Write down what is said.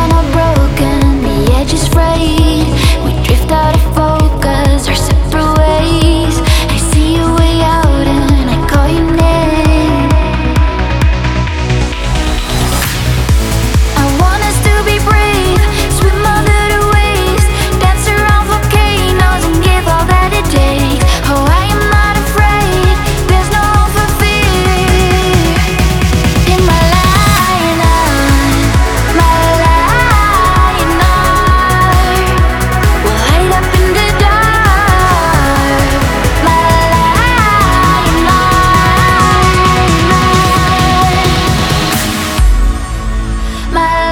are broken, the edges frayed. We drift out of focus.